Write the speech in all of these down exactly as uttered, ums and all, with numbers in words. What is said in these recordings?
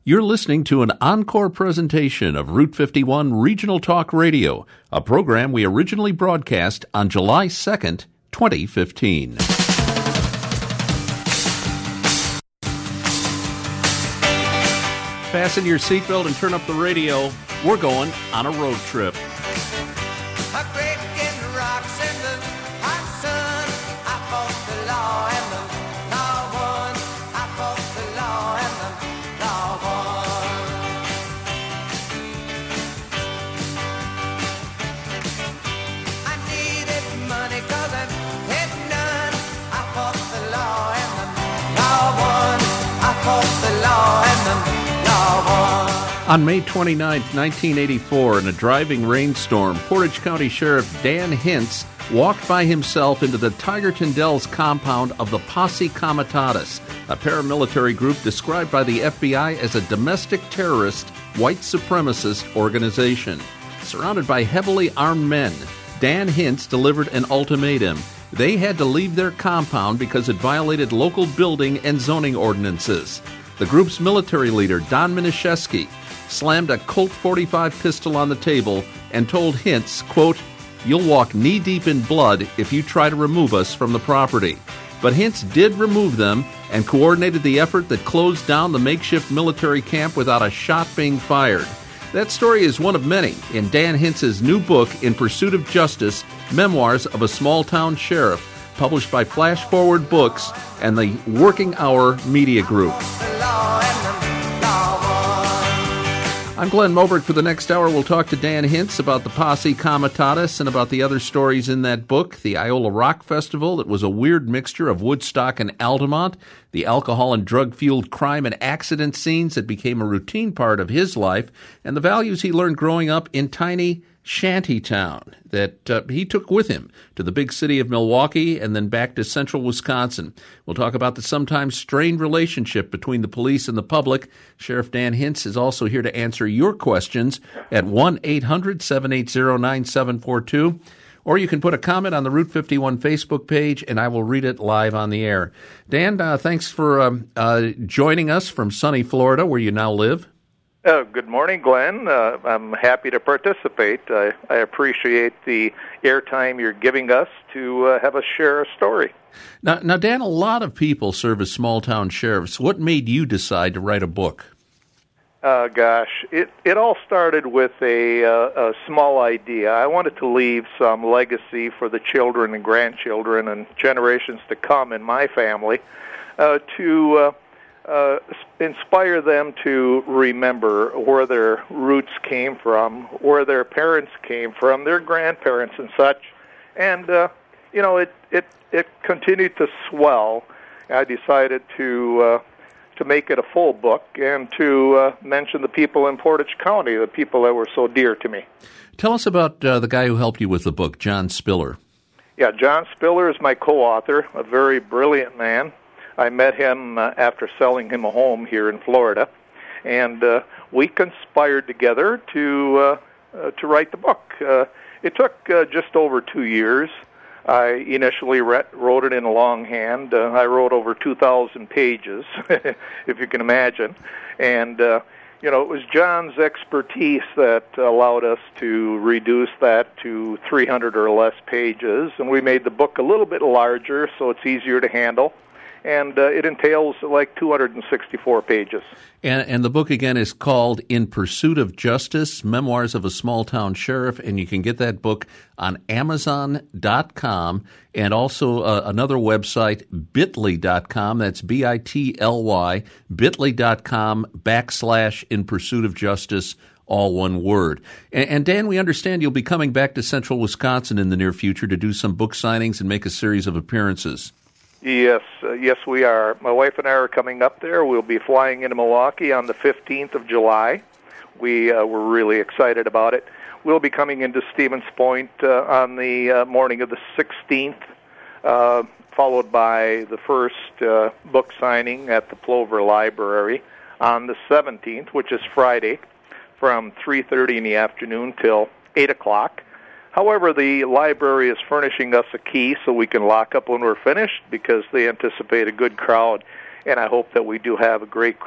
You're listening to an encore presentation of Route fifty-one Regional Talk Radio, a program we originally broadcast on July second, twenty fifteen. Fasten your seatbelt and turn up the radio. We're going on a road trip. On May twenty-ninth, nineteen eighty-four, in a driving rainstorm, Portage County Sheriff Dan Hintz walked by himself into the Tigerton Dells compound of the Posse Comitatus, a paramilitary group described by the F B I as a domestic terrorist, white supremacist organization. Surrounded by heavily armed men, Dan Hintz delivered an ultimatum. They had to leave their compound because it violated local building and zoning ordinances. The group's military leader, Don Miniszewski, slammed a Colt forty-five pistol on the table and told Hintz, quote, "You'll walk knee-deep in blood if you try to remove us from the property." But Hintz did remove them and coordinated the effort that closed down the makeshift military camp without a shot being fired. That story is one of many in Dan Hintz's new book, In Pursuit of Justice, Memoirs of a Small-Town Sheriff, published by Flash Forward Books and the Working Hour Media Group. I'm Glenn Moberg. For the next hour, we'll talk to Dan Hintz about the Posse Comitatus and about the other stories in that book, the Iola Rock Festival that was a weird mixture of Woodstock and Altamont, the alcohol and drug-fueled crime and accident scenes that became a routine part of his life, and the values he learned growing up in tiny shantytown that uh, he took with him to the big city of Milwaukee and then back to central Wisconsin. We'll talk about the sometimes strained relationship between the police and the public. Sheriff Dan Hintz is also here to answer your questions at one eight hundred seven eight zero nine seven four two. Or you can put a comment on the Route fifty-one Facebook page, and I will read it live on the air. Dan, uh, thanks for um, uh, joining us from sunny Florida, where you now live. Uh, good morning, Glenn. Uh, I'm happy to participate. I, I appreciate the airtime you're giving us to uh, have us share a story. Now, now, Dan, a lot of people serve as small-town sheriffs. What made you decide to write a book? Uh, gosh, it, it all started with a, uh, a small idea. I wanted to leave some legacy for the children and grandchildren and generations to come in my family uh, to... Uh, Uh, inspire them to remember where their roots came from, where their parents came from, their grandparents and such. And, uh, you know, it, it, it continued to swell. I decided to uh, to make it a full book and to uh, mention the people in Portage County, the people that were so dear to me. Tell us about uh, the guy who helped you with the book, John Spiller. Yeah, John Spiller is my co-author, a very brilliant man. I met him uh, after selling him a home here in Florida, and uh, we conspired together to uh, uh, to write the book. Uh, it took uh, just over two years. I initially re- wrote it in a longhand. Uh, I wrote over two thousand pages, if you can imagine. And, uh, you know, it was John's expertise that allowed us to reduce that to three hundred or less pages, and we made the book a little bit larger so it's easier to handle. And uh, it entails like two hundred sixty-four pages. And, and the book, again, is called In Pursuit of Justice, Memoirs of a Small-Town Sheriff, and you can get that book on Amazon dot com and also uh, another website, bit.ly dot com. That's B I T L Y, bit.ly dot com backslash In Pursuit of Justice, all one word. And, and Dan, we understand you'll be coming back to central Wisconsin in the near future to do some book signings and make a series of appearances. Yes, uh, yes, we are. My wife and I are coming up there. We'll be flying into Milwaukee on the fifteenth of July. We uh, we're really excited about it. We'll be coming into Stevens Point uh, on the uh, morning of the sixteenth, uh, followed by the first uh, book signing at the Plover Library on the seventeenth, which is Friday, from three thirty in the afternoon till eight o'clock. However, the library is furnishing us a key so we can lock up when we're finished because they anticipate a good crowd, and I hope that we do have a great crowd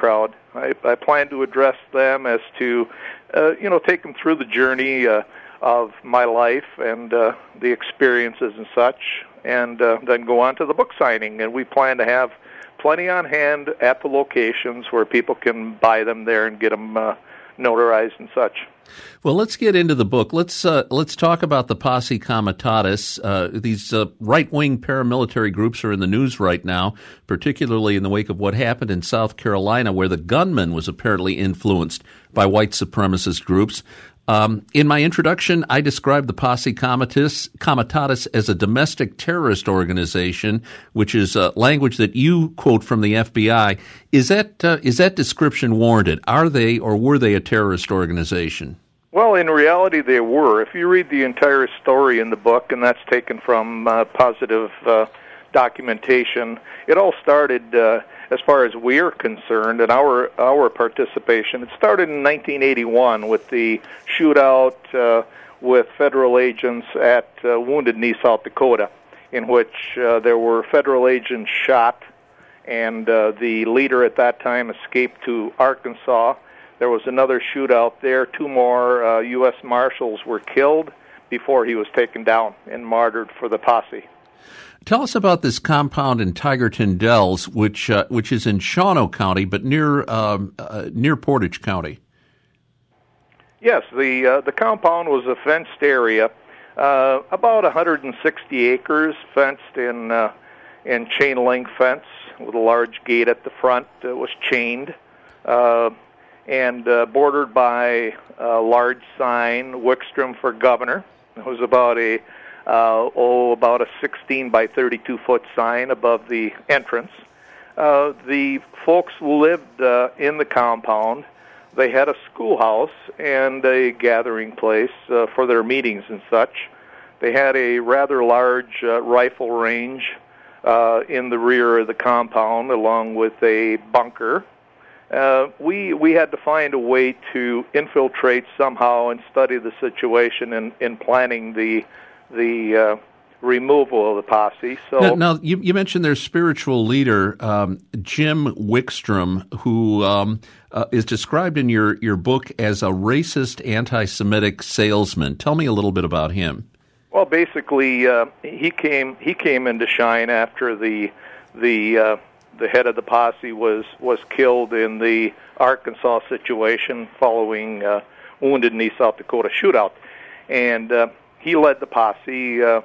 I, I plan to address them as to, uh, you know, take them through the journey uh, of my life and uh, the experiences and such, and uh, then go on to the book signing. And we plan to have plenty on hand at the locations where people can buy them there and get them uh, notarized and such. Well, let's get into the book. Let's uh, let's talk about the Posse Comitatus. Uh, these uh, right-wing paramilitary groups are in the news right now, particularly in the wake of what happened in South Carolina, where the gunman was apparently influenced by white supremacist groups. Um, in my introduction, I described the Posse Comitatus, Comitatus as a domestic terrorist organization, which is uh, language that you quote from the F B I. Is that uh, is that description warranted? Are they or were they a terrorist organization? Well, in reality, they were. If you read the entire story in the book, and that's taken from uh, positive uh, documentation, it all started, uh, as far as we're concerned, and our our participation, it started in nineteen eighty-one with the shootout uh, with federal agents at uh, Wounded Knee, South Dakota, in which uh, there were federal agents shot, and uh, the leader at that time escaped to Arkansas. There was another shootout there. Two more uh, U S Marshals were killed before he was taken down and martyred for the posse. Tell us about this compound in Tigerton Dells, which uh, which is in Shawano County, but near um, uh, near Portage County. Yes, the uh, the compound was a fenced area, uh, about one hundred sixty acres, fenced in uh, in chain link fence with a large gate at the front that was chained. Uh, and uh, bordered by a large sign, Wickstrom for Governor. It was about a uh, oh about a sixteen by thirty-two foot sign above the entrance. Uh, the folks lived uh, in the compound. They had a schoolhouse and a gathering place uh, for their meetings and such. They had a rather large uh, rifle range uh, in the rear of the compound, along with a bunker. Uh, we we had to find a way to infiltrate somehow and study the situation in, in planning the the uh, removal of the posse. So now, now you, you mentioned their spiritual leader, um, Jim Wickstrom, who um, uh, is described in your, your book as a racist, anti-Semitic salesman. Tell me a little bit about him. Well, basically, uh, he came he came into shine after the the. Uh, The head of the posse was, was killed in the Arkansas situation following uh, Wounded Knee, South Dakota shootout, and uh, he led the posse. Uh,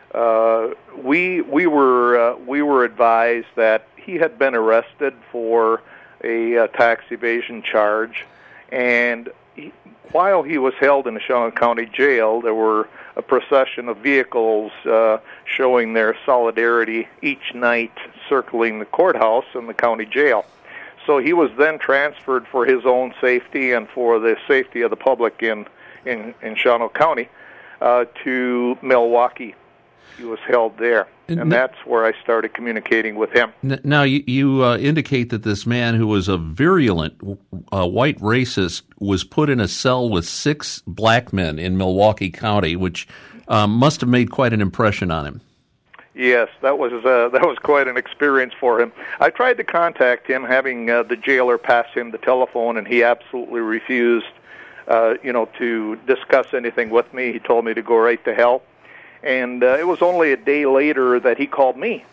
uh, we we were uh, we were advised that he had been arrested for a uh, tax evasion charge, and he, while he was held in the Shawano County Jail, there were a procession of vehicles uh, showing their solidarity each night circling the courthouse and the county jail. So he was then transferred for his own safety and for the safety of the public in, in, in Shawano County uh, to Milwaukee. He was held there, and that's where I started communicating with him. Now, you, you uh, indicate that this man, who was a virulent uh, white racist, was put in a cell with six black men in Milwaukee County, which um, must have made quite an impression on him. Yes, that was uh, that was quite an experience for him. I tried to contact him, having uh, the jailer pass him the telephone, and he absolutely refused, uh, you know, to discuss anything with me. He told me to go right to hell. And uh, it was only a day later that he called me.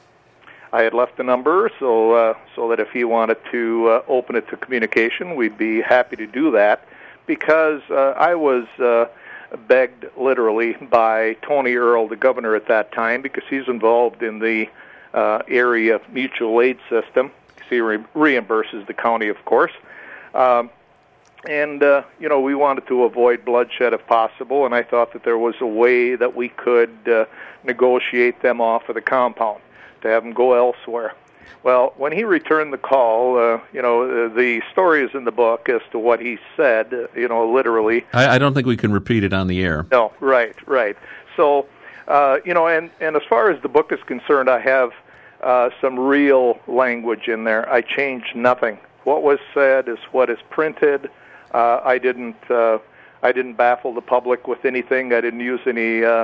I had left the number so uh, so that if he wanted to uh, open it to communication, we'd be happy to do that, because uh, I was uh, begged literally by Tony Earl, the governor at that time, because he's involved in the uh, area mutual aid system. He re- reimburses the county, of course. Um, And, uh, you know, we wanted to avoid bloodshed if possible, and I thought that there was a way that we could uh, negotiate them off of the compound, to have them go elsewhere. Well, when he returned the call, uh, you know, the story is in the book as to what he said, you know, literally. I, I don't think we can repeat it on the air. No, right, right. So, uh, you know, and, and as far as the book is concerned, I have uh, some real language in there. I changed nothing. What was said is what is printed. Uh, I didn't. Uh, I didn't baffle the public with anything. I didn't use any uh,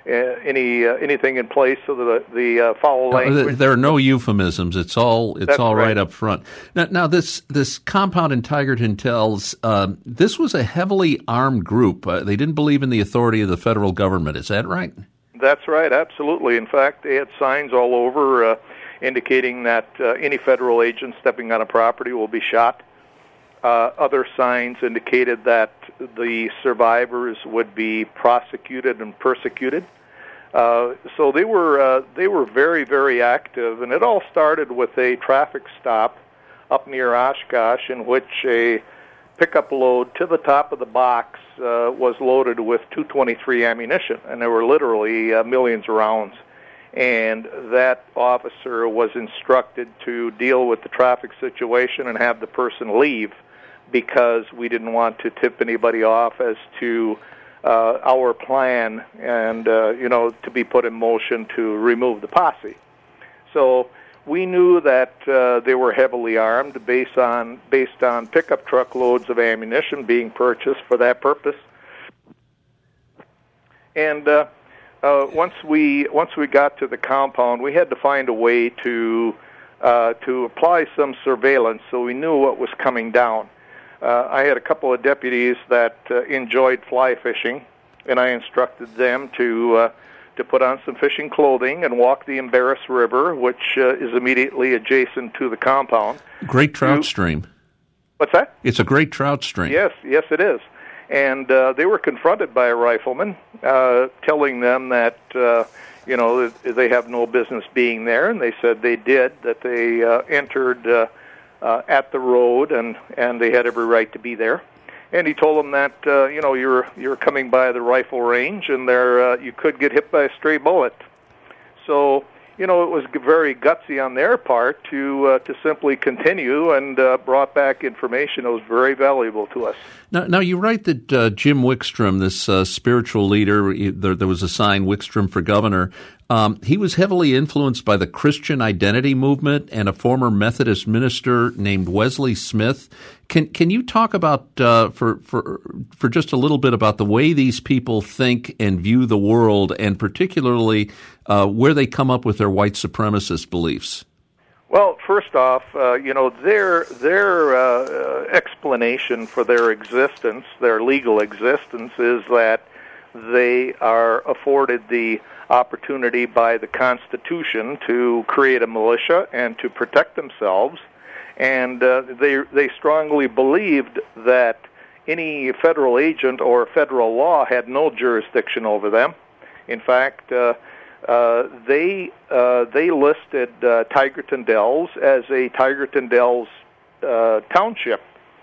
any uh, anything in place so that the, the uh, foul language. There are no euphemisms. It's all it's That's all right. right up front. Now, now this this compound in Tigerton Dells, uh, this was a heavily armed group. Uh, they didn't believe in the authority of the federal government. Is that right? That's right. Absolutely. In fact, they had signs all over uh, indicating that uh, any federal agent stepping on a property will be shot. Uh, other signs indicated that the survivors would be prosecuted and persecuted. Uh, so they were uh, they were very, very active, and it all started with a traffic stop up near Oshkosh in which a pickup load to the top of the box uh, was loaded with two twenty-three ammunition, and there were literally uh, millions of rounds. And that officer was instructed to deal with the traffic situation and have the person leave, because we didn't want to tip anybody off as to uh, our plan and, uh, you know, to be put in motion to remove the posse. So we knew that uh, they were heavily armed based on based on pickup truck loads of ammunition being purchased for that purpose. And uh, uh, once we once we got to the compound, we had to find a way to uh, to apply some surveillance so we knew what was coming down. Uh, I had a couple of deputies that uh, enjoyed fly fishing, and I instructed them to uh, to put on some fishing clothing and walk the Embarrass River, which uh, is immediately adjacent to the compound. Great trout to, stream. What's that? It's a great trout stream. Yes, yes, it is. And uh, they were confronted by a rifleman uh, telling them that, uh, you know, they have no business being there, and they said they did, that they uh, entered uh, Uh, at the road, and, and they had every right to be there. And he told them that, uh, you know, you're you're coming by the rifle range, and there uh, you could get hit by a stray bullet. So, you know, it was very gutsy on their part to uh, to simply continue, and uh, brought back information that was very valuable to us. Now, now you write that uh, Jim Wickstrom, this uh, spiritual leader, there, there was a sign, Wickstrom for governor. Um, he was heavily influenced by the Christian identity movement and a former Methodist minister named Wesley Smith. Can can you talk about uh, for for for just a little bit about the way these people think and view the world, and particularly uh, where they come up with their white supremacist beliefs? Well, first off, uh, you know, their their uh, explanation for their existence, their legal existence, is that they are afforded the opportunity by the Constitution to create a militia and to protect themselves, and uh, they they strongly believed that any federal agent or federal law had no jurisdiction over them. In fact, uh, uh, they uh, they listed uh, Tigerton Dells as a Tigerton Dells uh, township,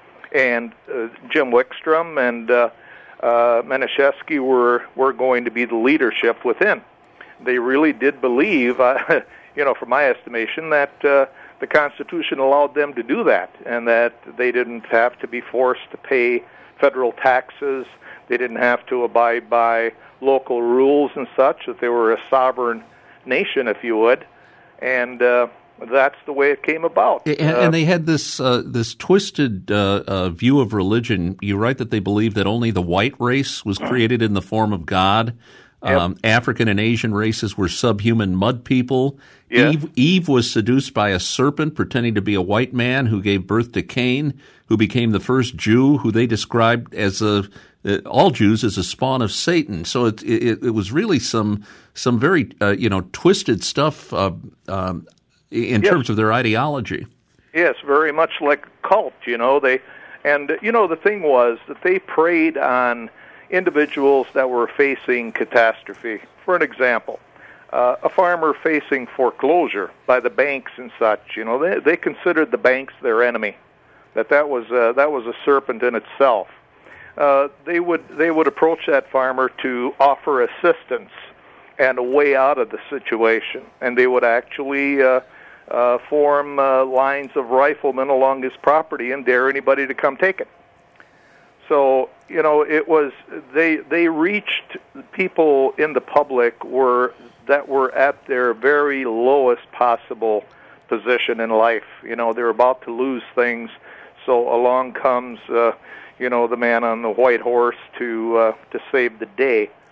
and uh, Jim Wickstrom and uh, uh, Manischewski were were going to be the leadership within. They really did believe, uh, you know, from my estimation, that uh, the Constitution allowed them to do that, and that they didn't have to be forced to pay federal taxes. They didn't have to abide by local rules and such, that they were a sovereign nation, if you would, and uh, that's the way it came about. And, uh, and they had this uh, this twisted uh, uh, view of religion. You write that they believed that only the white race was created in the form of God. Um, Yep. African and Asian races were subhuman mud people. Yeah. Eve, Eve was seduced by a serpent pretending to be a white man who gave birth to Cain, who became the first Jew, who they described as a uh, all Jews as a spawn of Satan. So it it, it was really some some very uh, you know twisted stuff uh, um, in Yes. terms of their ideology. Yes, very much like a cult, you know. They, and, you know, the thing was that they preyed on individuals that were facing catastrophe. For an example, uh, a farmer facing foreclosure by the banks and such, you know, they, they considered the banks their enemy, that that was, uh, that was a serpent in itself. Uh, they would they would approach that farmer to offer assistance and a way out of the situation, and they would actually uh, uh, form uh, lines of riflemen along his property and dare anybody to come take it. So, you know, it was they they reached people in the public were that were at their very lowest possible position in life. You know, they're about to lose things, so along comes uh, you know the man on the white horse to uh, to save the day.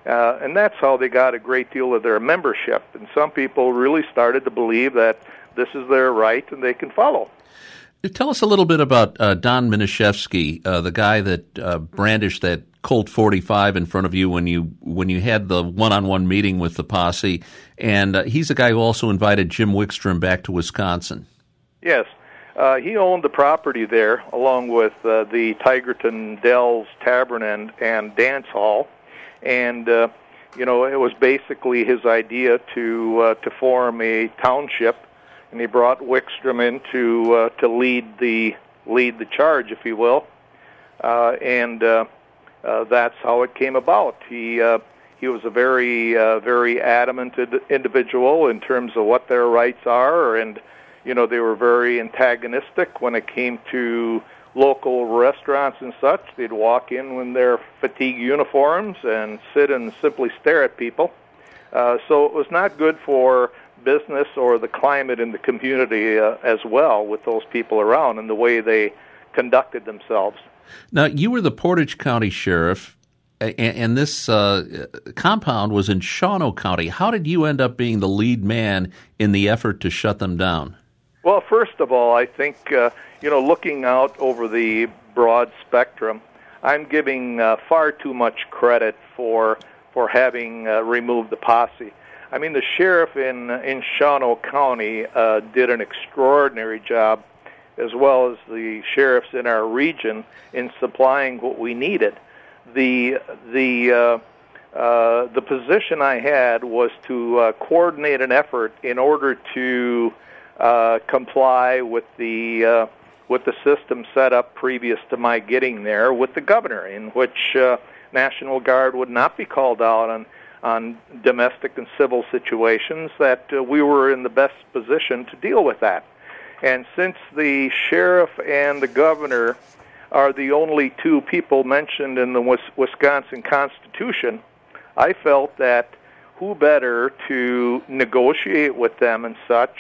Uh, and that's how they got a great deal of their membership. And some people really started to believe that this is their right and they can follow. Tell us a little bit about uh, Don Miniszewski, uh, the guy that uh, brandished that Colt forty-five in front of you when you when you had the one-on-one meeting with the posse. And uh, he's the guy who also invited Jim Wickstrom back to Wisconsin. Yes. Uh, he owned the property there along with uh, the Tigerton Dells Tavern and, and Dance Hall. And, uh, you know, it was basically his idea to uh, to form a township, and he brought Wickstrom in to, uh, to lead the lead the charge, if you will. Uh, and uh, uh, that's how it came about. He uh, he was a very uh, very adamant individual in terms of what their rights are, and you know they were very antagonistic when it came to local restaurants and such. They'd walk in in their fatigue uniforms and sit and simply stare at people. Uh, so it was not good for business or the climate in the community uh, as well with those people around and the way they conducted themselves. Now, you were the Portage County Sheriff, and, and this uh, compound was in Shawano County. How did you end up being the lead man in the effort to shut them down? Well, first of all, I think, uh, you know, looking out over the broad spectrum, I'm giving uh, far too much credit for for having uh, removed the posse. I mean, the sheriff in in Shawano County uh, did an extraordinary job, as well as the sheriffs in our region, in supplying what we needed. The the uh, uh, the position I had was to uh, coordinate an effort in order to uh, comply with the uh, with the system set up previous to my getting there with the governor, in which uh, National Guard would not be called out on on domestic and civil situations. That uh, we were in the best position to deal with that. And since the sheriff and the governor are the only two people mentioned in the Wisconsin Constitution, I felt that who better to negotiate with them and such,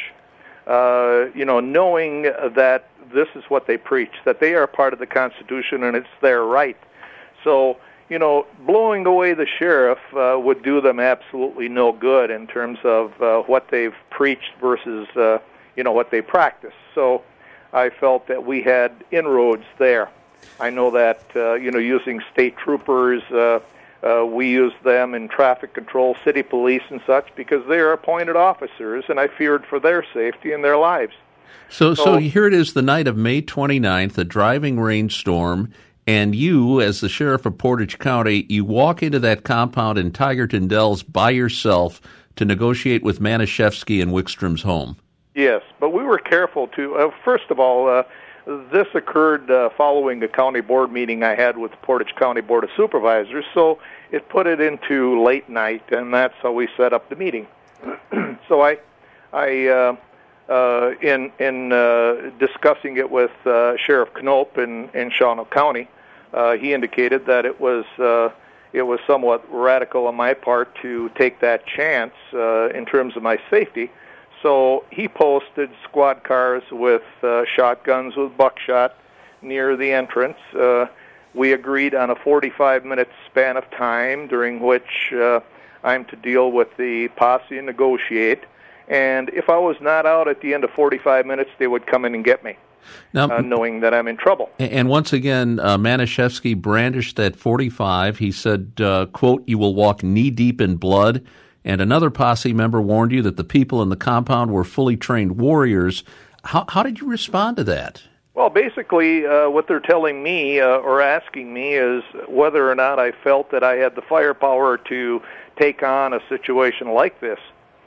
uh, you know, knowing that this is what they preach, that they are part of the Constitution and it's their right. So, you know, blowing away the sheriff uh, would do them absolutely no good in terms of uh, what they've preached versus uh, you know, what they practice. So I felt that we had inroads there. I know that, uh, you know, using state troopers, uh, uh, we use them in traffic control, city police and such, because they are appointed officers, and I feared for their safety and their lives. So, so, so here it is, the night of May twenty-ninth, a driving rainstorm, and you, as the sheriff of Portage County, you walk into that compound in Tigerton Dells by yourself to negotiate with Miniszewski and Wickstrom's home. Yes, but we were careful to, uh, first of all, uh, this occurred uh, following a county board meeting I had with the Portage County Board of Supervisors, so it put it into late night, and that's how we set up the meeting. So I, I, uh, uh, in in uh, discussing it with uh, Sheriff Knope in, in Shawano County, uh, he indicated that it was uh, it was somewhat radical on my part to take that chance uh, in terms of my safety. So he posted squad cars with uh, shotguns with buckshot near the entrance. Uh, we agreed on a forty-five minute span of time during which uh, I'm to deal with the posse and negotiate. And if I was not out at the end of forty-five minutes, they would come in and get me, now, uh, knowing that I'm in trouble. And once again, uh, Miniszewski brandished that forty-five. He said, uh, quote, "You will walk knee-deep in blood." And another posse member warned you that the people in the compound were fully trained warriors. How, how did you respond to that? Well, basically, uh, what they're telling me uh, or asking me is whether or not I felt that I had the firepower to take on a situation like this.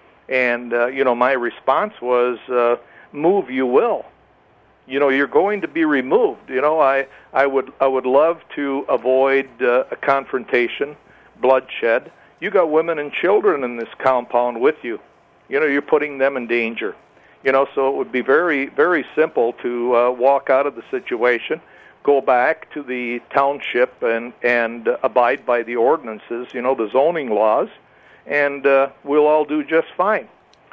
And, uh, you know, my response was, uh, move you will. You know, you're going to be removed. You know, I, I would I would love to avoid uh, a confrontation, bloodshed. You got women and children in this compound with you. You know, you're putting them in danger. You know, so it would be very, very simple to uh, walk out of the situation, go back to the township and, and uh, abide by the ordinances, you know, the zoning laws, and uh, we'll all do just fine.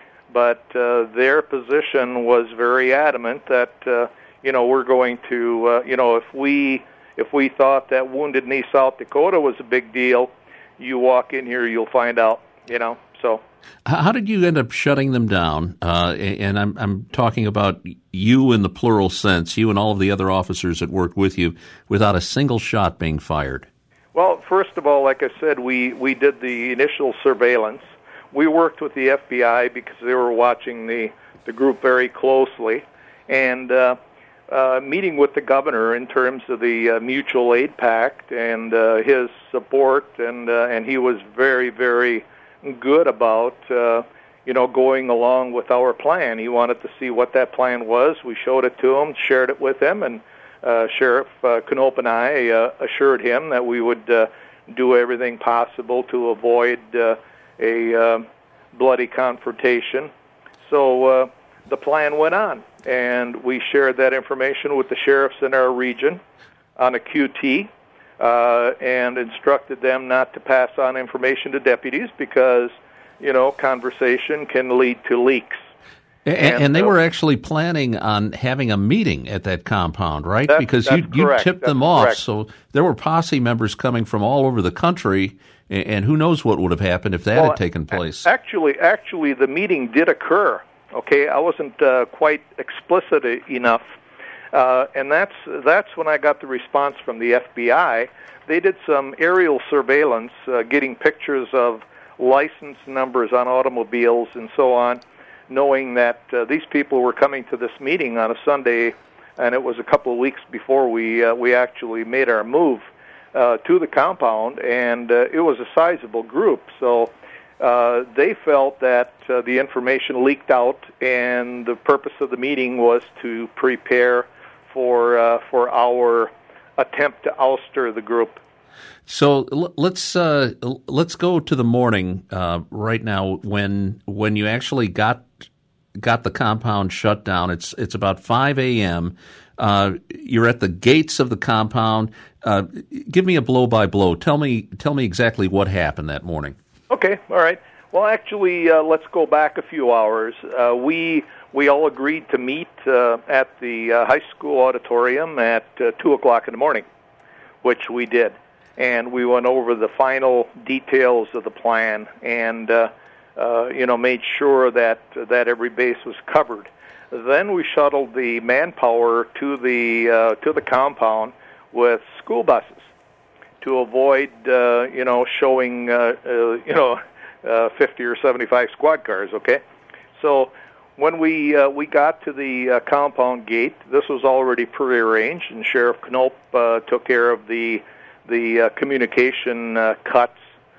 But uh, their position was very adamant that, uh, you know, we're going to, uh, you know, if we if we thought that Wounded Knee, South Dakota was a big deal, you walk in here, you'll find out, you know, so. How did you end up shutting them down? Uh, and I'm, I'm talking about you in the plural sense, you and all of the other officers that worked with you, without a single shot being fired. Well, first of all, like I said, we, we did the initial surveillance. We worked with the F B I because they were watching the, the group very closely, and uh, uh, meeting with the governor in terms of the uh, Mutual Aid Pact and uh, his support, and uh, and he was very, very good about, uh, you know, going along with our plan. He wanted to see what that plan was. We showed it to him, shared it with him, and uh, Sheriff uh, Knoop and I uh, assured him that we would uh, do everything possible to avoid uh, a uh, bloody confrontation. So uh, the plan went on, and we shared that information with the sheriffs in our region on a Q T. Uh, and instructed them not to pass on information to deputies because, you know, conversation can lead to leaks. And, and, and they uh, were actually planning on having a meeting at that compound, right? That's, because that's you, you correct. tipped that's them off. Correct. So there were posse members coming from all over the country, and, and who knows what would have happened if that well, had taken place. Actually, actually, the meeting did occur. Okay, I wasn't uh, quite explicit enough. Uh, and that's that's when I got the response from the F B I. They did some aerial surveillance, uh, getting pictures of license numbers on automobiles and so on, knowing that uh, these people were coming to this meeting on a Sunday, and it was a couple of weeks before we uh, we actually made our move uh, to the compound, and uh, it was a sizable group. So uh, they felt that uh, the information leaked out, and the purpose of the meeting was to prepare for uh, for our attempt to ouster the group. So let's uh, let's go to the morning uh, right now when when you actually got got the compound shut down. It's it's about five a.m. Uh, you're at the gates of the compound. Uh, give me a blow by blow. Tell me tell me exactly what happened that morning. Okay, all right. Well, actually, uh, let's go back a few hours. Uh, we we all agreed to meet uh, at the uh, high school auditorium at uh, two o'clock in the morning, which we did, and we went over the final details of the plan, and uh, uh, you know made sure that that every base was covered. Then we shuttled the manpower to the uh, to the compound with school buses to avoid uh, you know showing uh, uh, you know. Uh, fifty or seventy-five squad cars, okay? So when we uh, we got to the uh, compound gate, this was already prearranged, and Sheriff Knoop uh, took care of the the uh, communication uh, cuts.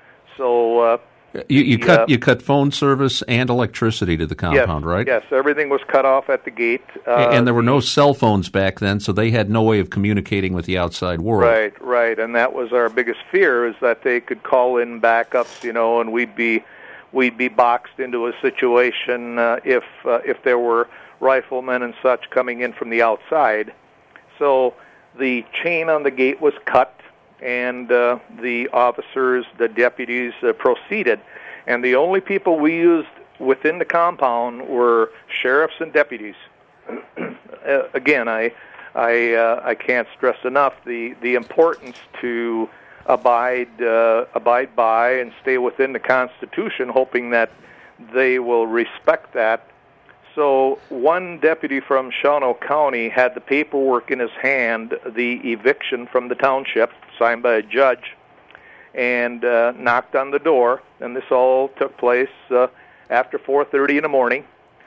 So uh, you, you the, cut uh, you cut phone service and electricity to the compound, yes, right? Yes, everything was cut off at the gate. Uh, and there were no cell phones back then, so they had no way of communicating with the outside world. Right, right, and that was our biggest fear, is that they could call in backups, you know, and we'd be we'd be boxed into a situation uh, if uh, if there were riflemen and such coming in from the outside. So the chain on the gate was cut, and uh, the officers, the deputies, uh, proceeded. And the only people we used within the compound were sheriffs and deputies. uh, again, I I uh, I can't stress enough the the importance to abide uh, abide by and stay within the Constitution, hoping that they will respect that. So one deputy from Shawano County had the paperwork in his hand, the eviction from the township, signed by a judge, and uh, knocked on the door. And this all took place uh, after four thirty in the morning.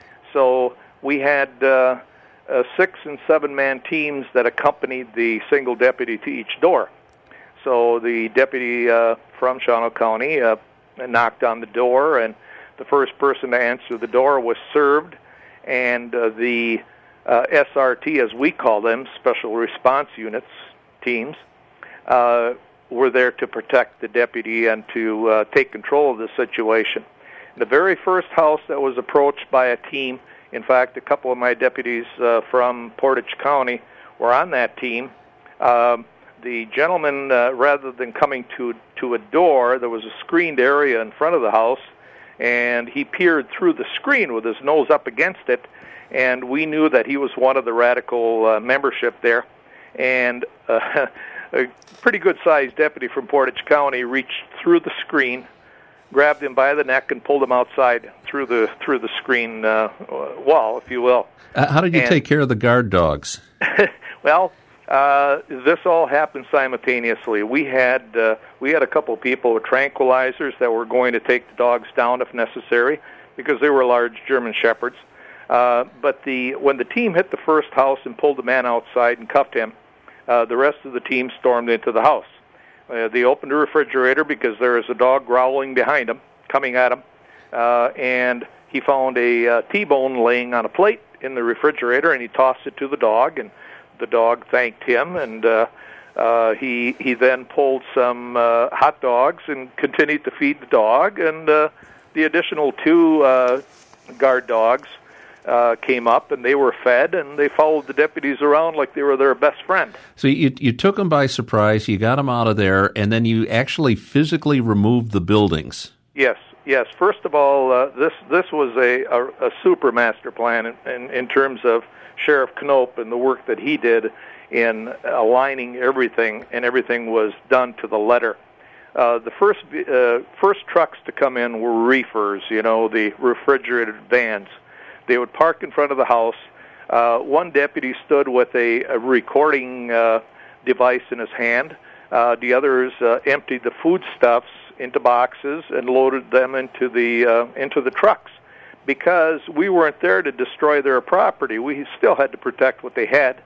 So we had uh, uh, six and seven-man teams that accompanied the single deputy to each door. So the deputy uh, from Shawano County uh, knocked on the door, and the first person to answer the door was served, and uh, the uh, S R T, as we call them, Special Response Units teams, uh, were there to protect the deputy and to uh, take control of the situation. The very first house that was approached by a team, in fact, a couple of my deputies uh, from Portage County were on that team. Um, the gentleman, uh, rather than coming to, to a door, there was a screened area in front of the house, and he peered through the screen with his nose up against it, and we knew that he was one of the radical uh, membership there. And uh, a pretty good-sized deputy from Portage County reached through the screen, grabbed him by the neck, and pulled him outside through the through the screen uh, wall, if you will. Uh, how did you and, take care of the guard dogs? Well, uh, this all happened simultaneously. We had uh, we had a couple of people with tranquilizers that were going to take the dogs down if necessary, because they were large German Shepherds. Uh, but the when the team hit the first house and pulled the man outside and cuffed him, uh, the rest of the team stormed into the house. Uh, they opened the refrigerator because there was a dog growling behind him, coming at him, uh, and he found a uh, T-bone laying on a plate in the refrigerator, and he tossed it to the dog, and the dog thanked him, and uh, uh, he he then pulled some uh, hot dogs and continued to feed the dog, and uh, the additional two uh, guard dogs uh, came up, and they were fed, and they followed the deputies around like they were their best friend. So you you took them by surprise, you got them out of there, and then you actually physically removed the buildings. Yes, yes. First of all, uh, this this was a, a, a super master plan in, in, in terms of Sheriff Knope and the work that he did in aligning everything, and everything was done to the letter. Uh, the first uh, first trucks to come in were reefers, you know, the refrigerated vans. They would park in front of the house. Uh, one deputy stood with a, a recording uh, device in his hand. Uh, the others uh, emptied the foodstuffs into boxes and loaded them into the uh, into the trucks. Because we weren't there to destroy their property, we still had to protect what they had.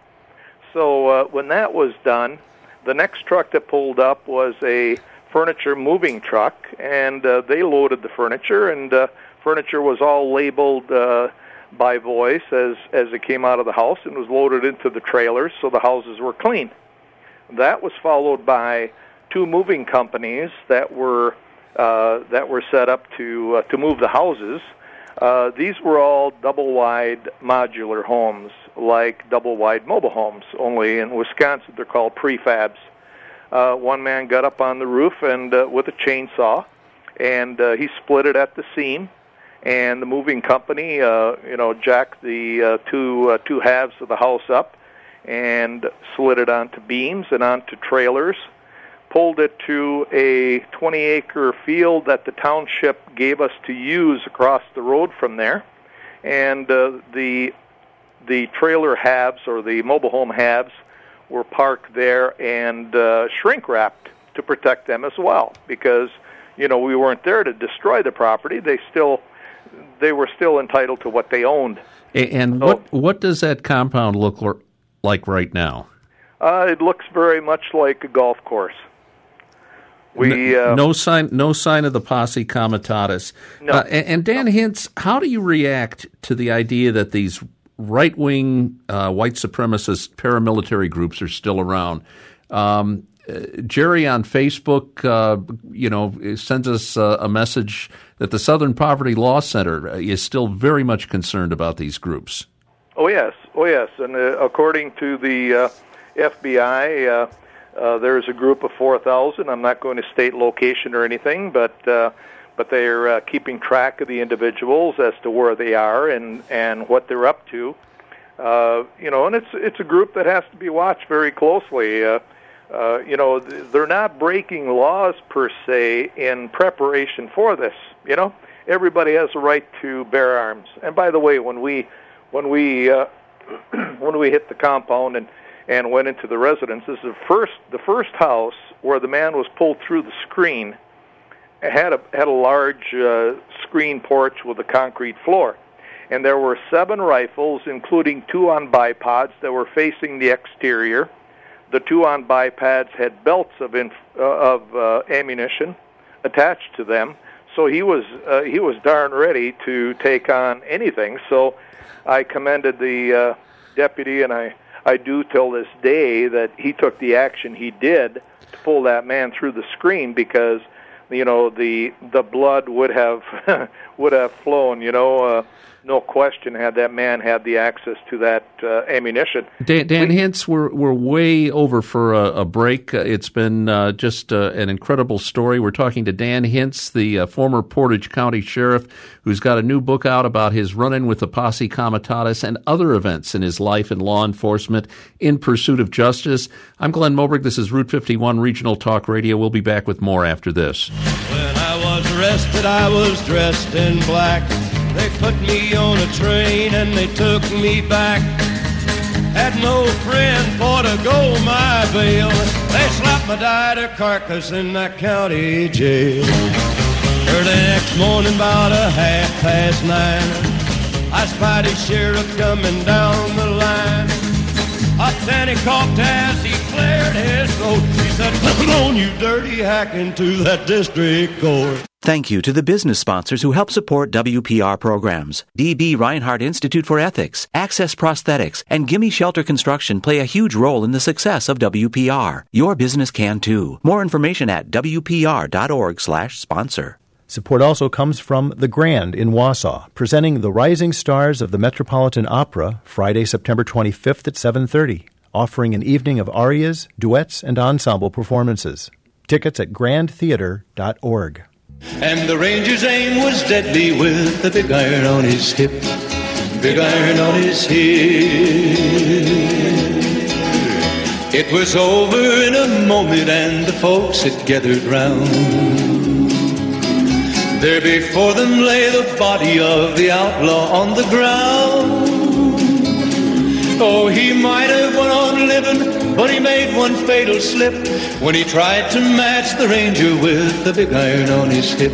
So uh, when that was done, the next truck that pulled up was a furniture moving truck, and uh, they loaded the furniture, and uh, furniture was all labeled uh, by voice as, as it came out of the house and was loaded into the trailers, so the houses were clean. That was followed by two moving companies that were uh, that were set up to uh, to move the houses. Uh, these were all double-wide modular homes, like double-wide mobile homes, only in Wisconsin they're called prefabs. Uh, one man got up on the roof and uh, with a chainsaw, and uh, he split it at the seam, and the moving company, uh, you know, jacked the uh, two uh, two halves of the house up and slid it onto beams and onto trailers, pulled it to a twenty-acre field that the township gave us to use across the road from there, and uh, the the trailer halves, or the mobile home halves, were parked there and uh, shrink-wrapped to protect them as well, because, you know, we weren't there to destroy the property. They still, they were still entitled to what they owned. And so, what what does that compound look like right now? Uh, it looks very much like a golf course. We, uh, no sign, no sign of the posse comitatus. No. Uh, and, and Dan no. Hintz, how do you react to the idea that these right-wing uh, white supremacist paramilitary groups are still around? Um, uh, Jerry on Facebook, uh, you know, sends us uh, a message that the Southern Poverty Law Center is still very much concerned about these groups. Oh yes, oh yes, and uh, according to the uh, F B I. Uh, Uh, there's a group of four thousand. I'm not going to state location or anything, but uh, but they're uh, keeping track of the individuals as to where they are and, and what they're up to. Uh, you know, and it's it's a group that has to be watched very closely. Uh, uh, you know, they're not breaking laws per se in preparation for this. You know, everybody has a right to bear arms. And by the way, when we when we uh, when we hit the compound and and went into the residence, this is the first the first house where the man was pulled through the screen. It had a had a large uh, screen porch with a concrete floor, and there were seven rifles, including two on bipods that were facing the exterior. The two on bipods had belts of inf- uh, of uh, ammunition attached to them, so he was uh, he was darn ready to take on anything. So I commended the uh, deputy, and I. I do till this day that he took the action he did to pull that man through the screen, because, you know, the the blood would have would have flown. You know, uh, no question, had that man had the access to that uh, ammunition. Dan, Dan we, Hintz, we're, we're way over for a, a break. Uh, it's been uh, just uh, an incredible story. We're talking to Dan Hintz, the uh, former Portage County Sheriff, who's got a new book out about his run-in with the Posse Comitatus and other events in his life in law enforcement in pursuit of justice. I'm Glenn Moberg. This is Route fifty-one Regional Talk Radio. We'll be back with more after this. When I was arrested, I was dressed in black. They put me on a train and they took me back. Had no friend for to go my bail. They slapped my died carcass in that county jail. Early next morning, about a half past nine, I spied a sheriff coming down the line. Hot Danny coughed as he cleared his throat. He said, "Come on, you dirty hack, into that district court." Thank you to the business sponsors who help support W P R programs. D B Reinhardt Institute for Ethics, Access Prosthetics, and Gimme Shelter Construction play a huge role in the success of W P R. Your business can too. More information at W P R dot org slash sponsor. Support also comes from The Grand in Wausau, presenting The Rising Stars of the Metropolitan Opera Friday, September twenty-fifth at seven thirty, offering an evening of arias, duets, and ensemble performances. Tickets at grand theater dot org. And the ranger's aim was deadly with the big iron on his hip, big iron on his hip. It was over in a moment and the folks had gathered round. There before them lay the body of the outlaw on the ground. Oh, he might have went on living, but he made one fatal slip when he tried to match the ranger with the big iron on his hip,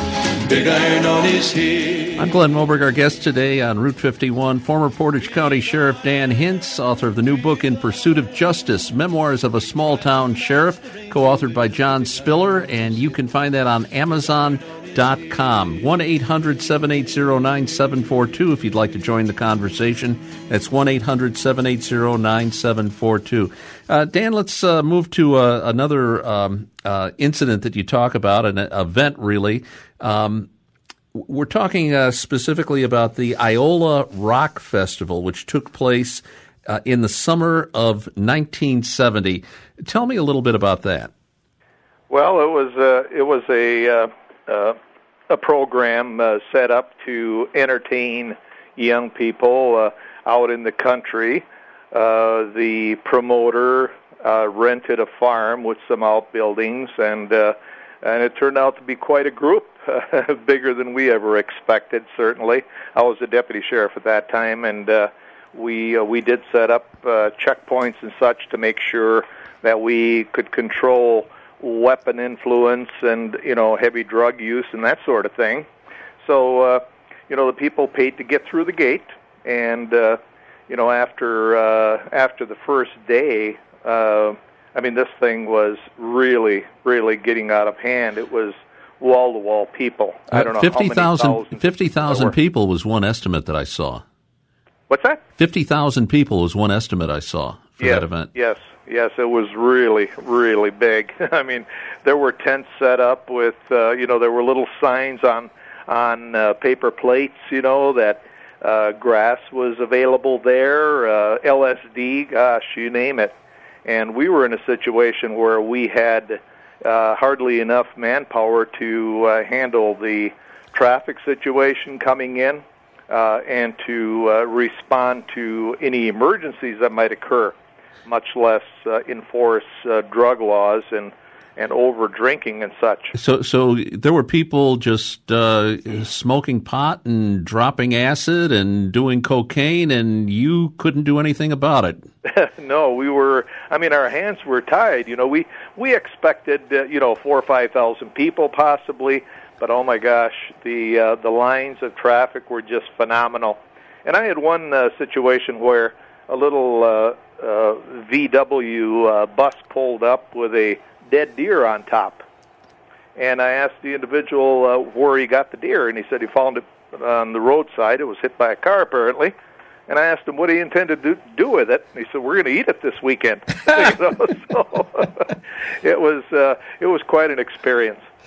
big iron on his hip. I'm Glenn Moberg. Our guest today on Route fifty-one, former Portage County Sheriff Dan Hintz, author of the new book In Pursuit of Justice, Memoirs of a Small-Town Sheriff, co-authored by John Spiller, and you can find that on Amazon dot com. one eight hundred seven eight zero nine seven four two if you'd like to join the conversation. That's one eight hundred seven eight zero nine seven four two. Uh, Dan, let's uh, move to uh, another um, uh, incident that you talk about, an event really. Um, we're talking uh, specifically about the Iola Rock Festival, which took place uh, in the summer of nineteen seventy. Tell me a little bit about that. Well, it was uh, it was a uh, uh, a program uh, set up to entertain young people uh, out in the country. Uh, the promoter uh, rented a farm with some outbuildings, and uh, and it turned out to be quite a group, uh, bigger than we ever expected. Certainly, I was the deputy sheriff at that time, and uh, we uh, we did set up uh, checkpoints and such to make sure that we could control weapon influence and, you know, heavy drug use and that sort of thing. So, uh, you know, the people paid to get through the gate, and, uh, you know, after uh, after the first day, uh, I mean, this thing was really, really getting out of hand. It was wall-to-wall people. I don't know fifty how many thousand fifty thousand people was one estimate that I saw. What's that? fifty thousand people was one estimate I saw for yes, that event. Yes. Yes, it was really, really big. I mean, there were tents set up with, uh, you know, there were little signs on on uh, paper plates, you know, that uh, grass was available there, uh, L S D, gosh, you name it. And we were in a situation where we had uh, hardly enough manpower to uh, handle the traffic situation coming in uh, and to uh, respond to any emergencies that might occur, much less uh, enforce uh, drug laws and and over drinking and such. So, so there were people just uh, smoking pot and dropping acid and doing cocaine, and you couldn't do anything about it. No, we were. I mean, our hands were tied. You know, we we expected uh, you know four or five thousand people possibly, but oh my gosh, the uh, the lines of traffic were just phenomenal. And I had one uh, situation where a little uh, uh, V W uh, bus pulled up with a dead deer on top. And I asked the individual uh, where he got the deer, and he said he found it on the roadside. It was hit by a car, apparently. And I asked him what he intended to do with it. And he said, "We're going to eat it this weekend." You know, so it was uh, it was quite an experience.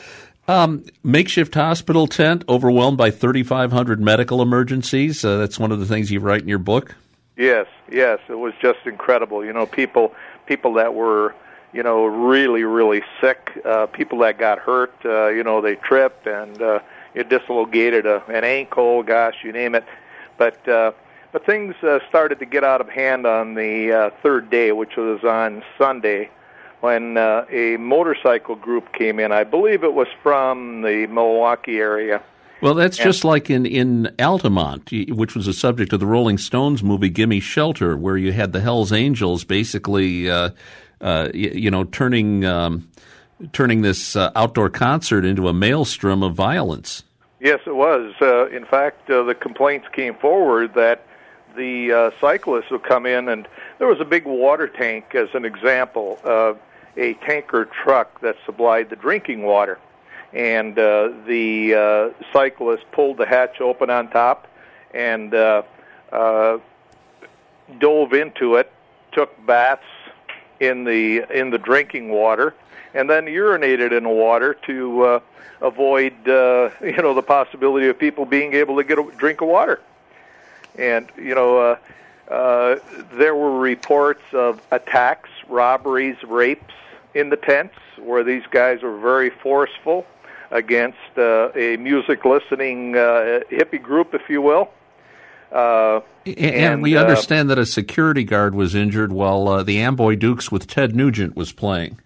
Um, makeshift hospital tent, overwhelmed by thirty-five hundred medical emergencies. Uh, that's one of the things you write in your book. Yes, yes, it was just incredible. You know, people people that were, you know, really, really sick, uh, people that got hurt, uh, you know, they tripped and uh, it dislocated a, an ankle, gosh, you name it. But uh, but things uh, started to get out of hand on the uh, third day, which was on Sunday, when uh, a motorcycle group came in. I believe it was from the Milwaukee area. Well, that's and, just like in, in Altamont, which was the subject of the Rolling Stones movie Gimme Shelter, where you had the Hells Angels basically, uh, uh, you, you know, turning um, turning this uh, outdoor concert into a maelstrom of violence. Yes, it was. Uh, in fact, uh, the complaints came forward that the uh, cyclists would come in, and there was a big water tank, as an example, uh, a tanker truck that supplied the drinking water. And uh, the uh, cyclist pulled the hatch open on top and uh, uh, dove into it, took baths in the in the drinking water, and then urinated in the water to uh, avoid uh, you know the possibility of people being able to get a drink of water. And you know uh, uh, there were reports of attacks, robberies, rapes in the tents, where these guys were very forceful against uh, a music-listening uh, hippie group, if you will. Uh, and, and we uh, understand that a security guard was injured while uh, the Amboy Dukes with Ted Nugent was playing.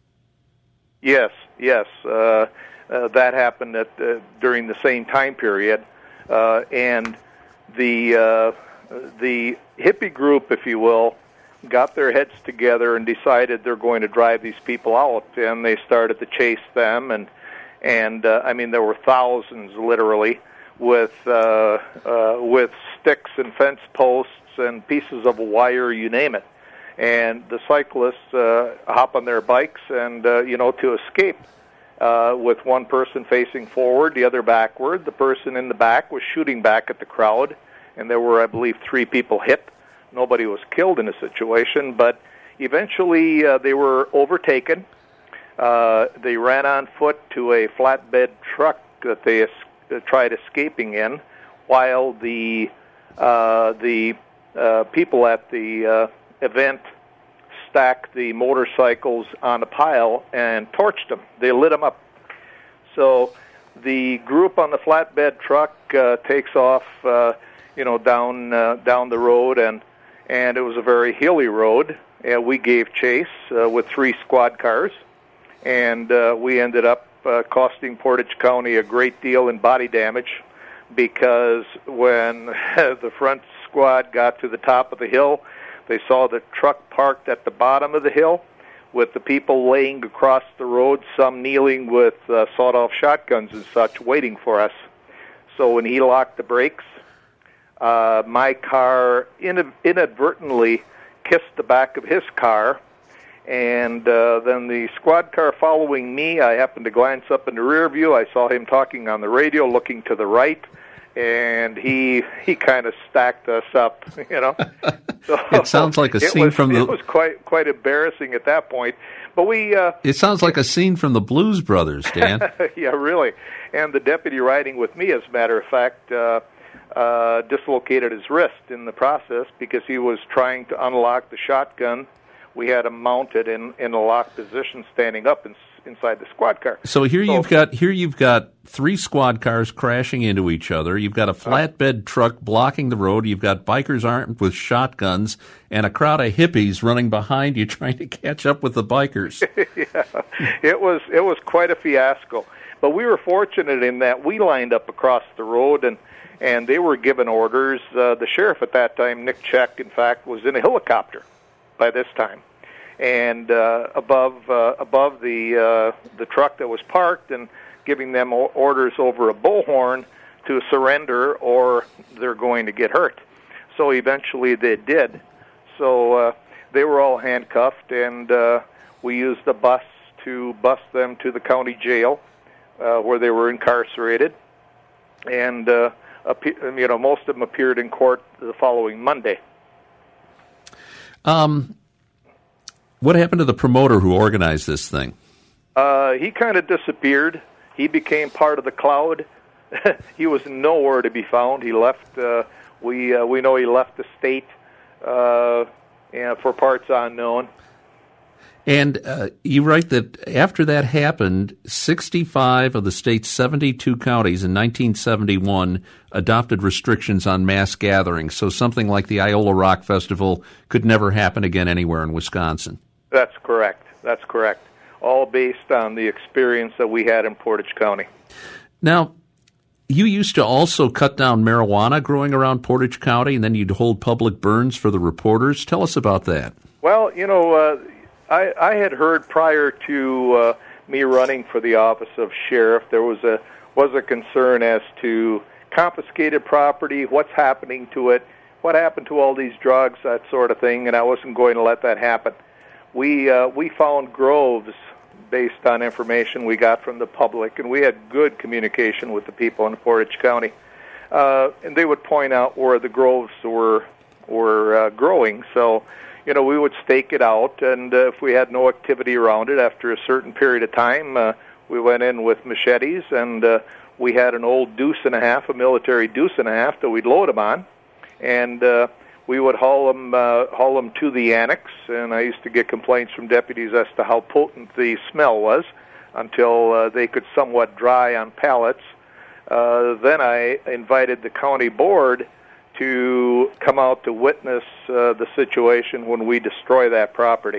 Yes, yes. Uh, uh, that happened at, uh, during the same time period. Uh, and the uh, the hippie group, if you will, got their heads together and decided they're going to drive these people out. And they started to chase them, and And, uh, I mean, there were thousands, literally, with uh, uh, with sticks and fence posts and pieces of wire, you name it. And the cyclists uh, hop on their bikes and, uh, you know, to escape, uh, with one person facing forward, the other backward. The person in the back was shooting back at the crowd, and there were, I believe, three people hit. Nobody was killed in the situation, but eventually uh, they were overtaken. Uh, they ran on foot to a flatbed truck that they es- uh, tried escaping in, while the uh, the uh, people at the uh, event stacked the motorcycles on a pile and torched them. They lit them up. So the group on the flatbed truck uh, takes off, uh, you know, down uh, down the road, and and it was a very hilly road. And we gave chase uh, with three squad cars. And uh, we ended up uh, costing Portage County a great deal in body damage, because when the front squad got to the top of the hill, they saw the truck parked at the bottom of the hill with the people laying across the road, some kneeling with uh, sawed-off shotguns and such, waiting for us. So when he locked the brakes, uh, my car in- inadvertently kissed the back of his car. And uh, then the squad car following me, I happened to glance up in the rear view. I saw him talking on the radio, looking to the right, and he he kind of stacked us up, you know. So it sounds like a scene was, from the... It was quite quite embarrassing at that point. But we... Uh, it sounds like a scene from the Blues Brothers, Dan. Yeah, really. And the deputy riding with me, as a matter of fact, uh, uh, dislocated his wrist in the process because he was trying to unlock the shotgun. We had him mounted in, in a locked position, standing up in, inside the squad car. So here so, you've got here you've got three squad cars crashing into each other. You've got a flatbed uh, truck blocking the road. You've got bikers armed with shotguns and a crowd of hippies running behind you, trying to catch up with the bikers. Yeah, it was it was quite a fiasco. But we were fortunate in that we lined up across the road, and and they were given orders. Uh, the sheriff at that time, Nick Check, in fact, was in a helicopter by this time, and uh, above uh, above the uh, the truck that was parked, and giving them orders over a bullhorn to surrender or they're going to get hurt. So eventually they did. So uh, they were all handcuffed, and uh, we used a bus to bus them to the county jail uh, where they were incarcerated. And uh, you know, most of them appeared in court the following Monday. Um, what happened to the promoter who organized this thing? Uh, he kind of disappeared. he became part of the cloud. He was nowhere to be found. He left. Uh, we uh, we know he left the state uh, and for parts unknown. And uh, you write that after that happened, sixty-five of the state's seventy-two counties in nineteen seventy-one adopted restrictions on mass gatherings. So something like the Iola Rock Festival could never happen again anywhere in Wisconsin. That's correct. That's correct. All based on the experience that we had in Portage County. Now, you used to also cut down marijuana growing around Portage County, and then you'd hold public burns for the reporters. Tell us about that. Well, you know, uh, I, I had heard prior to uh, me running for the office of sheriff, there was a was a concern as to confiscated property, what's happening to it, what happened to all these drugs, that sort of thing, and I wasn't going to let that happen. We uh, we found groves based on information we got from the public, and we had good communication with the people in Portage County, uh, and they would point out where the groves were were uh, growing. So, you know, we would stake it out, and uh, if we had no activity around it after a certain period of time, uh, we went in with machetes, and uh, we had an old deuce and a half, a military deuce and a half that we'd load them on, and uh, we would haul them, uh, haul them to the annex, and I used to get complaints from deputies as to how potent the smell was until uh, they could somewhat dry on pallets. Uh, then I invited the county board to come out to witness uh, the situation when we destroy that property.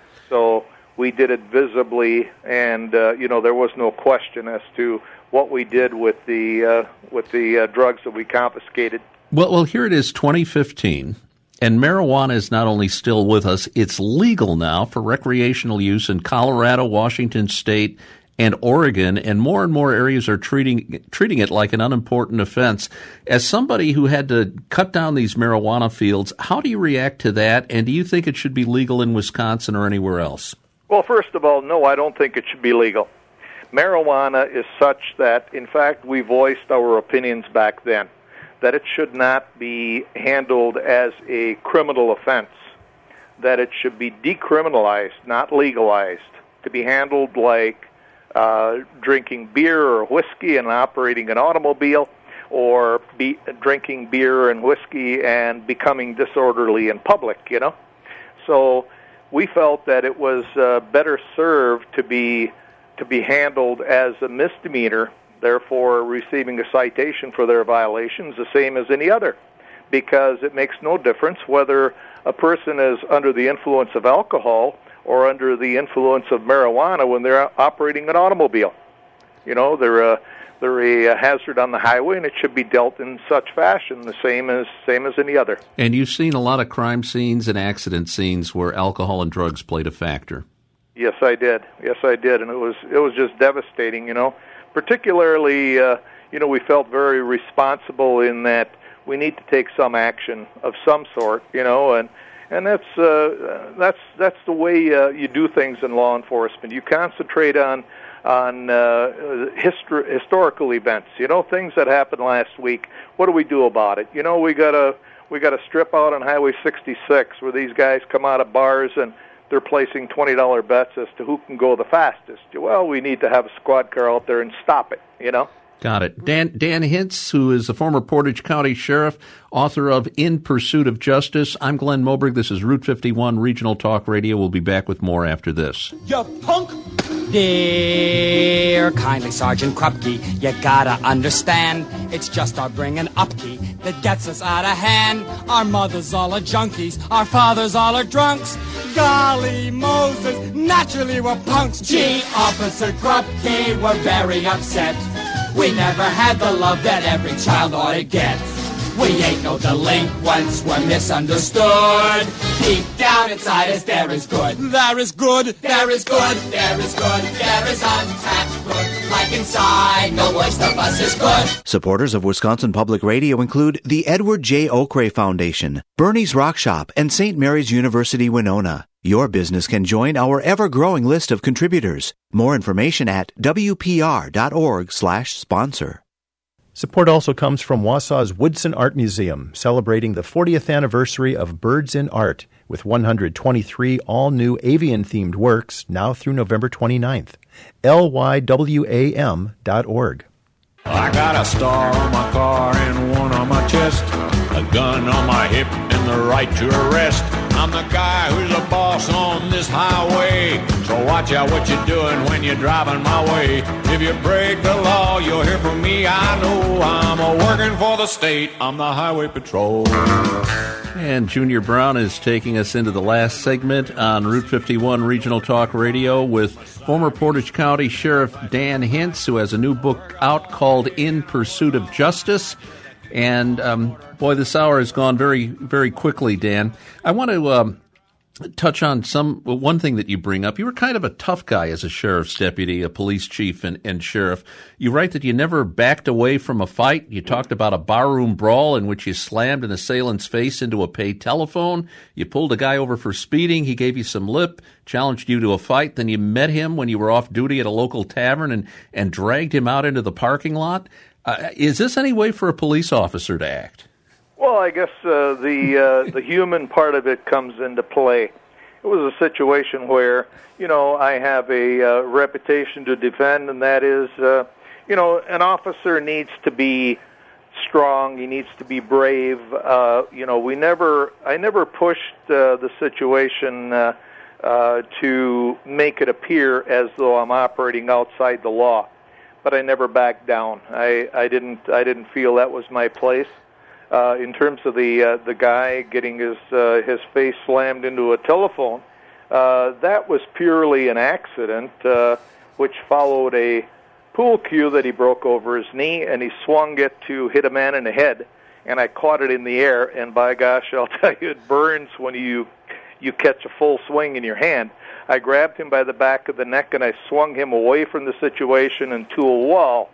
So we did it visibly, and uh, you know, there was no question as to what we did with the uh, with the uh, drugs that we confiscated. Well, well, here it is, twenty fifteen, and marijuana is not only still with us; it's legal now for recreational use in Colorado, Washington State, and Oregon, and more and more areas are treating treating it like an unimportant offense. As somebody who had to cut down these marijuana fields, how do you react to that, and do you think it should be legal in Wisconsin or anywhere else? Well, first of all, no, I don't think it should be legal. Marijuana is such that, in fact, we voiced our opinions back then, that it should not be handled as a criminal offense, that it should be decriminalized, not legalized, to be handled like Uh, drinking beer or whiskey and operating an automobile, or be drinking beer and whiskey and becoming disorderly in public, you know. So we felt that it was uh, better served to be to be handled as a misdemeanor, therefore receiving a citation for their violations the same as any other, because it makes no difference whether a person is under the influence of alcohol or under the influence of marijuana when they're operating an automobile. You know, they're a, they're a hazard on the highway, and it should be dealt in such fashion, the same as same as any other. And you've seen a lot of crime scenes and accident scenes where alcohol and drugs played a factor. Yes, I did. Yes, I did, and it was it was just devastating. You know, particularly, uh, you know, we felt very responsible in that we need to take some action of some sort. You know, and. And that's uh, that's that's the way uh, you do things in law enforcement. You concentrate on on uh, histor- historical events. You know, things that happened last week. What do we do about it? You know, we got a we got a strip out on Highway sixty-six where these guys come out of bars and they're placing twenty dollar bets as to who can go the fastest. Well, we need to have a squad car out there and stop it. You know. Got it. Dan Dan Hintz, who is the former Portage County Sheriff, author of In Pursuit of Justice. I'm Glenn Moberg. This is Route fifty-one Regional Talk Radio. We'll be back with more after this. You punk! Dear kindly Sergeant Krupke, you gotta understand, it's just our bringing upkeep that gets us out of hand. Our mothers all are junkies, our fathers all are drunks. Golly Moses, naturally we're punks. Gee, Officer Krupke, we're very upset. We never had the love that every child ought to get. We ain't no delinquents, we're misunderstood. Deep down inside us there is good. There is good, there is good, there is good, there is untapped good. Like inside, no waste of us is good. Supporters of Wisconsin Public Radio include the Edward J. Okray Foundation, Bernie's Rock Shop, and Saint Mary's University Winona. Your business can join our ever-growing list of contributors. More information at w p r dot org slash sponsor. Support also comes from Wausau's Woodson Art Museum, celebrating the fortieth anniversary of Birds in Art, with one hundred twenty-three all-new avian-themed works now through November twenty-ninth. L Y W A M dot org. I got a star on my car and one on my chest, a gun on my hip and the right to arrest. I'm the guy who's a boss on this highway, so watch out what you're doing when you're driving my way. If you break the law, you'll hear from me, I know. I'm a working for the state, I'm the Highway Patrol. And Junior Brown is taking us into the last segment on Route fifty-one Regional Talk Radio with former Portage County Sheriff Dan Hintz, who has a new book out called In Pursuit of Justice. And, um, boy, this hour has gone very, very quickly, Dan. I want to um, touch on some one thing that you bring up. You were kind of a tough guy as a sheriff's deputy, a police chief and, and sheriff. You write that you never backed away from a fight. You talked about a barroom brawl in which you slammed an assailant's face into a paid telephone. You pulled a guy over for speeding. He gave you some lip, challenged you to a fight. Then you met him when you were off duty at a local tavern and, and dragged him out into the parking lot. Uh, is this any way for a police officer to act? Well, I guess uh, the uh, the human part of it comes into play. It was a situation where, you know, I have a uh, reputation to defend, and that is, uh, you know, an officer needs to be strong. He needs to be brave. Uh, you know, we never, I never pushed uh, the situation uh, uh, to make it appear as though I'm operating outside the law. But I never backed down. I, I didn't. I didn't feel that was my place. Uh, in terms of the uh, the guy getting his uh, his face slammed into a telephone, uh, that was purely an accident, uh, which followed a pool cue that he broke over his knee, and he swung it to hit a man in the head, and I caught it in the air. And by gosh, I'll tell you, it burns when you you catch a full swing in your hand. I grabbed him by the back of the neck, and I swung him away from the situation and to a wall.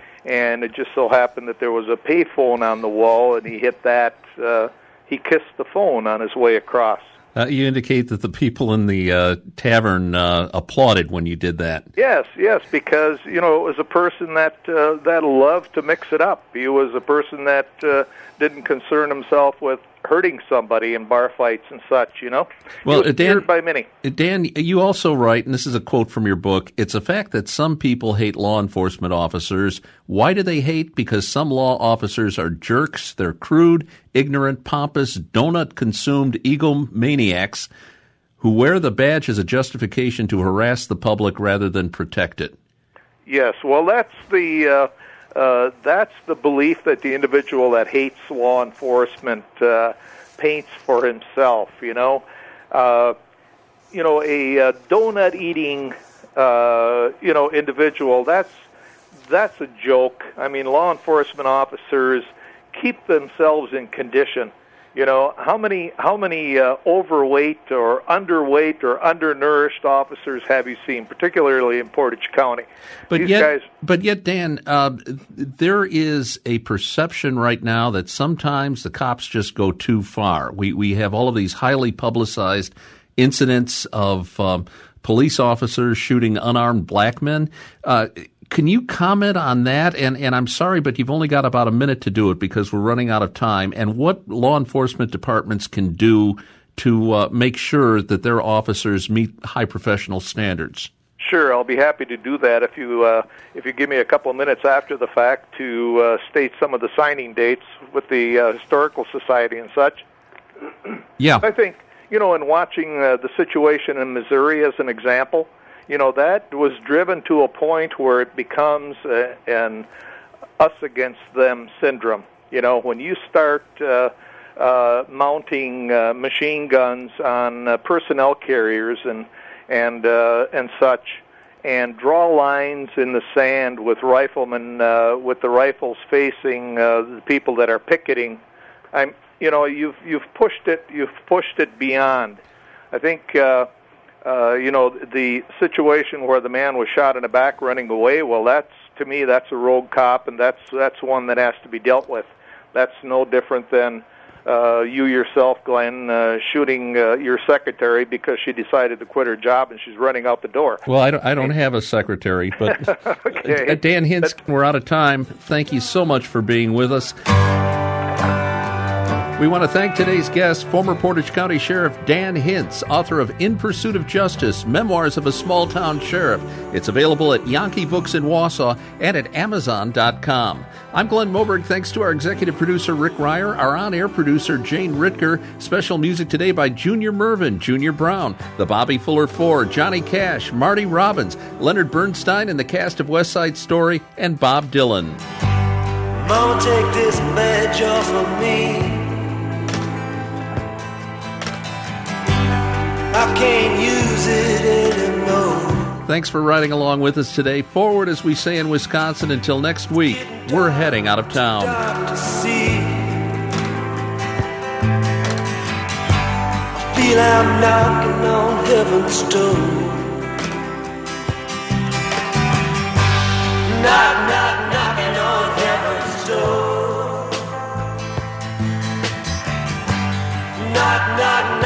And it just so happened that there was a payphone on the wall, and he hit that. Uh, he kissed the phone on his way across. Uh, you indicate that the people in the uh, tavern uh, applauded when you did that. Yes, yes, because, you know, it was a person that uh, that loved to mix it up. He was a person that uh, didn't concern himself with hurting somebody in bar fights and such, you know? Well, he was Dan, feared by many. Dan, you also write, and this is a quote from your book, it's a fact that some people hate law enforcement officers. Why do they hate? Because some law officers are jerks, they're crude, ignorant, pompous, donut-consumed egomaniacs who wear the badge as a justification to harass the public rather than protect it. Yes, well, that's the... Uh, Uh, that's the belief that the individual that hates law enforcement uh, paints for himself. You know, uh, you know, a, a donut-eating, uh, you know, individual. That's that's a joke. I mean, law enforcement officers keep themselves in condition. You know, how many how many uh, overweight or underweight or undernourished officers have you seen, particularly in Portage County? But These yet, guys, but yet, Dan, uh, there is a perception right now that sometimes the cops just go too far. We we have all of these highly publicized incidents of um, police officers shooting unarmed black men. Uh, Can you comment on that? And, and I'm sorry, but you've only got about a minute to do it because we're running out of time. And what law enforcement departments can do to uh, make sure that their officers meet high professional standards? Sure, I'll be happy to do that if you uh, if you give me a couple of minutes after the fact to uh, state some of the signing dates with the uh, Historical Society and such. Yeah. I think, you know, in watching uh, the situation in Missouri as an example, you know, that was driven to a point where it becomes uh, an us against them syndrome. You know, when you start uh, uh, mounting uh, machine guns on uh, personnel carriers and and uh, and such, and draw lines in the sand with riflemen uh, with the rifles facing uh, the people that are picketing, I'm, you know, you've you've pushed it you've pushed it beyond. I think. Uh, Uh, you know, the situation where the man was shot in the back running away, well, that's, to me, that's a rogue cop, and that's that's one that has to be dealt with. That's no different than uh, you yourself, Glenn, uh, shooting uh, your secretary because she decided to quit her job and she's running out the door. Well, I don't, I don't have a secretary, but okay. Dan Hintz, we're out of time. Thank you so much for being with us. We want to thank today's guest, former Portage County Sheriff Dan Hintz, author of In Pursuit of Justice, Memoirs of a Small-Town Sheriff. It's available at Yankee Books in Wausau and at Amazon dot com. I'm Glenn Moberg. Thanks to our executive producer, Rick Ryer, our on-air producer, Jane Ritker. Special music today by Junior Mervin, Junior Brown, the Bobby Fuller Four, Johnny Cash, Marty Robbins, Leonard Bernstein, and the cast of West Side Story, and Bob Dylan. Mama, take this badge off of me. I can't use it anymore. Thanks for riding along with us today. Forward, as we say in Wisconsin. Until next week, we're heading out of town. I feel I'm knocking on heaven's door. Knock, knock, knocking on heaven's door. Knock, knock,